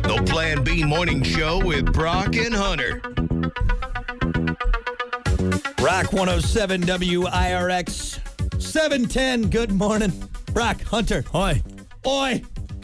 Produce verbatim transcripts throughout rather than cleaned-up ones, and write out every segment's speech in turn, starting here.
The Plan B Morning Show with Brock and Hunter. Rock one oh seven W I R X, seven ten. Good morning. Brock, Hunter. Oi. Oi.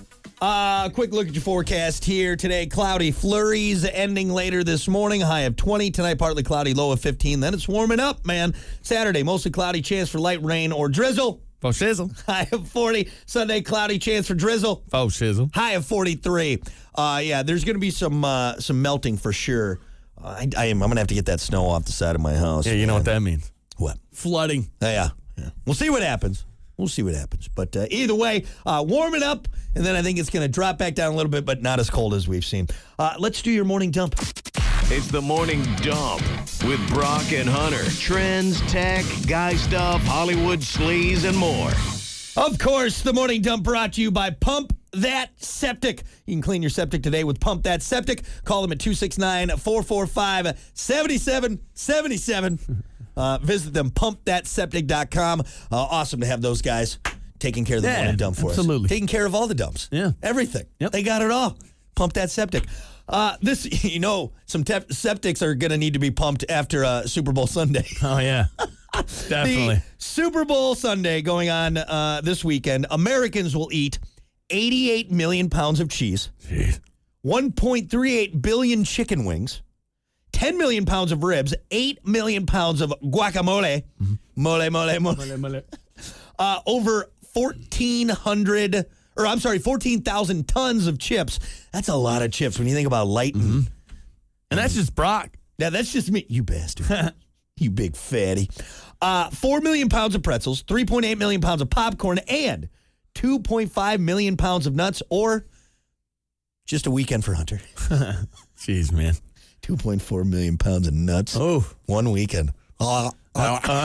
Uh, quick look at your forecast here. Today, cloudy flurries ending later this morning. High of twenty. Tonight, partly cloudy, low of fifteen. Then it's warming up, man. Saturday, mostly cloudy, chance for light rain or drizzle. Faux shizzle. High of forty. Sunday, cloudy, chance for drizzle. Faux shizzle. High of forty-three. Uh, yeah, there's going to be some uh, some melting for sure. Uh, I, I am. I'm going to have to get that snow off the side of my house. Yeah, you know what that means. What? Flooding. Uh, yeah, yeah. We'll see what happens. We'll see what happens. But uh, either way, uh, warm it up, and then I think it's going to drop back down a little bit, but not as cold as we've seen. Uh, let's do your morning dump. It's the Morning Dump with Brock and Hunter. Trends, tech, guy stuff, Hollywood sleaze, and more. Of course, the morning dump brought to you by Pump That Septic. You can clean your septic today with Pump That Septic. Call them at two six nine, four four five, seven seven seven seven. Uh, visit them, pump that septic dot com. Uh, awesome to have those guys taking care of the Yeah, morning dump for absolutely. us. Taking care of all the dumps. Yeah. Everything. Yep. They got it all. Pump That Septic. Uh, this, you know, some te- septics are going to need to be pumped after uh, Super Bowl Sunday. Oh, yeah. Definitely. The Super Bowl Sunday going on uh, this weekend. Americans will eat eighty-eight million pounds of cheese, Jeez. one point three eight billion chicken wings, ten million pounds of ribs, eight million pounds of guacamole, mm-hmm. mole, mole, mole, Mole, mole. Uh, over fourteen hundred, or I'm sorry, fourteen thousand tons of chips. That's a lot of chips when you think about light. And, Mm-hmm. And that's just Brock. now, that's just me. You bastard. You big fatty. Uh, four million pounds of pretzels, three point eight million pounds of popcorn, and two point five million pounds of nuts, or just a weekend for Hunter. Jeez, man. two point four million pounds of nuts. Oh. One weekend. Uh, Uh, uh,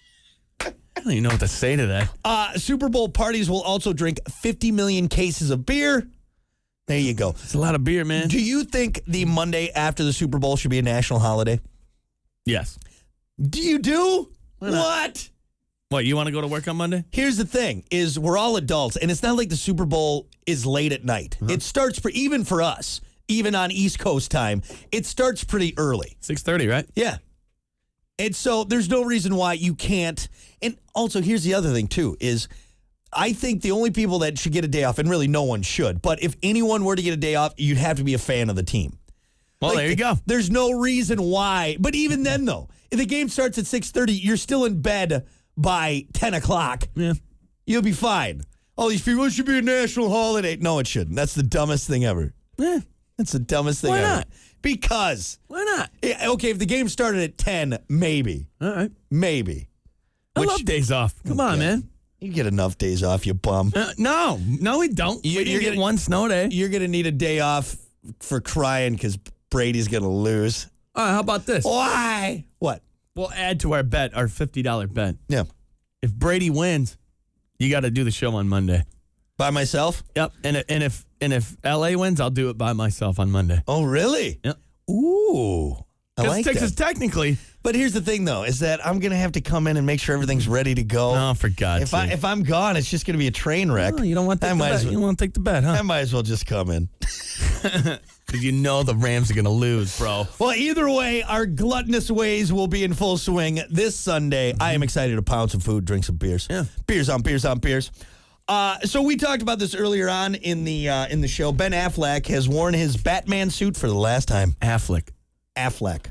I don't even know what to say to that. uh, Super Bowl parties will also drink fifty million cases of beer. There you go. It's a lot of beer, man. Do you think the Monday after the Super Bowl should be a national holiday? Yes. Do you do? Why not? What? What, you want to go to work on Monday? Here's the thing, is we're all adults, and it's not like the Super Bowl is late at night. Uh-huh. It starts, for, even for us, even on East Coast time, it starts pretty early. six thirty, right? Yeah. And so there's no reason why you can't. And also, here's the other thing, too, is I think the only people that should get a day off, and really no one should, but if anyone were to get a day off, you'd have to be a fan of the team. Well, Like, there you go. There's no reason why. But even then, though, if the game starts at six thirty, you're still in bed by ten o'clock. Yeah. You'll be fine. All these people, it should be a national holiday. No, it shouldn't. That's the dumbest thing ever. Yeah. That's the dumbest thing Why ever. not? Because, Why not? yeah, okay, if the game started at ten, maybe. All right. Maybe. I Which- love days off. Come on, Okay. man. You get enough days off, you bum. Uh, no. No, we don't. You- we didn't you're get gonna- one snow day. You're going to need a day off for crying because Brady's going to lose. All right, how about this? Why? What? We'll add to our bet, our fifty dollars bet. Yeah. If Brady wins, you got to do the show on Monday. By myself? Yep. And and if and if L A wins, I'll do it by myself on Monday. Oh, really? Yep. Ooh. I Because like Texas that. technically. But here's the thing, though, is that I'm going to have to come in and make sure everything's ready to go. Oh, for God's if I sake. if I'm gone, it's just going to be a train wreck. Oh, you don't want to I take the might bet. as well- You want to take the bet, I huh? might as well just come in. Because you know the Rams are going to lose, bro. Well, either way, our gluttonous ways will be in full swing this Sunday. I am excited to pound some food, drink some beers. Yeah. Beers on beers on beers. Uh, so we talked about this earlier on in the uh, in the show. Ben Affleck has worn his Batman suit for the last time. Affleck. Affleck.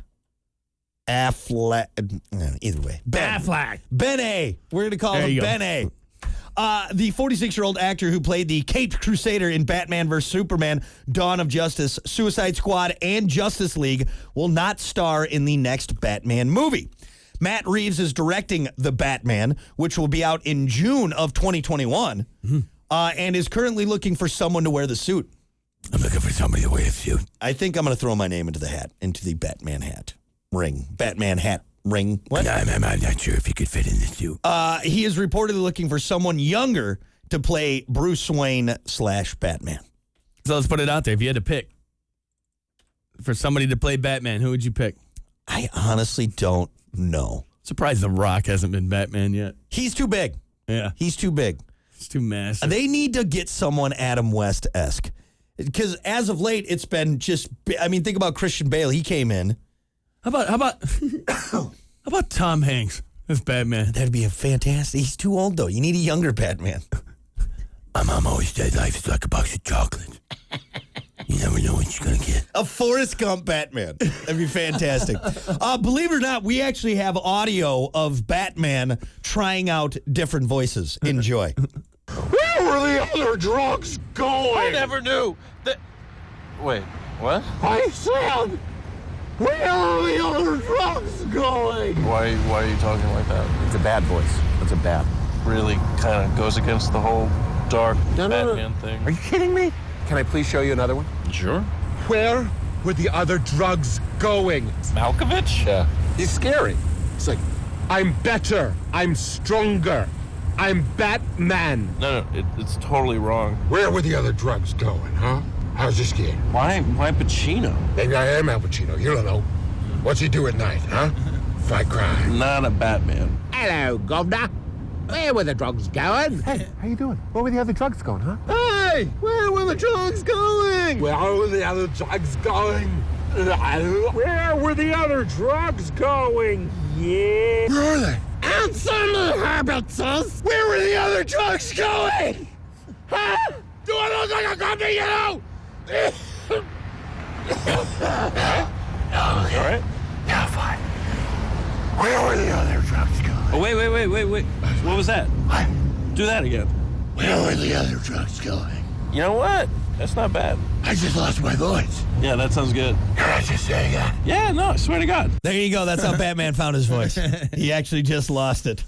Affleck. uh, Either way. Ben. Affleck. Ben A. We're going to call There him you go. Ben A. Uh, the forty-six-year-old actor who played the Caped Crusader in Batman versus. Superman, Dawn of Justice, Suicide Squad, and Justice League will not star in the next Batman movie. Matt Reeves is directing The Batman, which will be out in June of twenty twenty-one, Mm-hmm. uh, and is currently looking for someone to wear the suit. I'm looking for somebody to wear a suit. I think I'm going to throw my name into the hat, into the Batman hat. Ring. Batman hat. Ring. What? I'm, I'm not sure if you could fit in the suit. Uh, he is reportedly looking for someone younger to play Bruce Wayne slash Batman. So let's put it out there. If you had to pick for somebody to play Batman, who would you pick? I honestly don't know. Surprised The Rock hasn't been Batman yet. He's too big. Yeah. He's too big. It's too massive. They need to get someone Adam West-esque. Because as of late, it's been just, I mean, think about Christian Bale. He came in. How about how about how about Tom Hanks as Batman? That'd be a fantastic. He's too old, though. You need a younger Batman. My mom always said life is like a box of chocolates. You never know what you're going to get. A Forrest Gump Batman. That'd be fantastic. uh, believe it or not, we actually have audio of Batman trying out different voices. Enjoy. Where were the other drugs going? I never knew that. Wait, what? I said, where are the other drugs going? Why? Why are you talking like that? It's a bad voice. It's a bad. Really, kind of goes against the whole dark No, no, no. Batman thing. Are you kidding me? Can I please show you another one? Sure. Where were the other drugs going? Malkovich? Yeah. He's scary. It's like, I'm better. I'm stronger. I'm Batman. No, no, it, it's totally wrong. Where were the other drugs going, huh? How's this game? Why? Why Pacino? Maybe I am Al Pacino. You don't know. What's he do at night, huh? Fight crime. Not a Batman. Hello, Governor. Where were the drugs going? Hey, how you doing? Where were the other drugs going, huh? Hey, where were the drugs going? Where were the other drugs going? Where were the other drugs going? Yeah. Where are they? Answer me, Herbertus! Where were the other drugs going? Huh? Do I look like a gun to you? All right. Yeah, fine. Where were the other drugs going? Oh, wait, wait, wait, wait, wait. What was that? What? Do that again. Where were the other drugs going? You know what? That's not bad. I just lost my voice. Yeah, that sounds good. Can I just say that? Yeah, no, I swear to God. There you go. That's how Batman found his voice. He actually just lost it.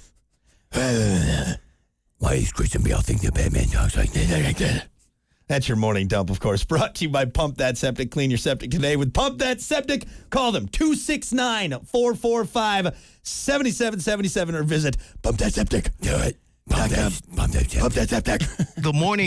Why is Christian Bale think that Batman talks like that? That's your morning dump, of course. Brought to you by Pump That Septic. Clean your septic today with Pump That Septic. Call them two six nine, four four five, seven seven seven seven or visit Pump That Septic. Do it. Pump that, pump that, Pump That Septic. The morning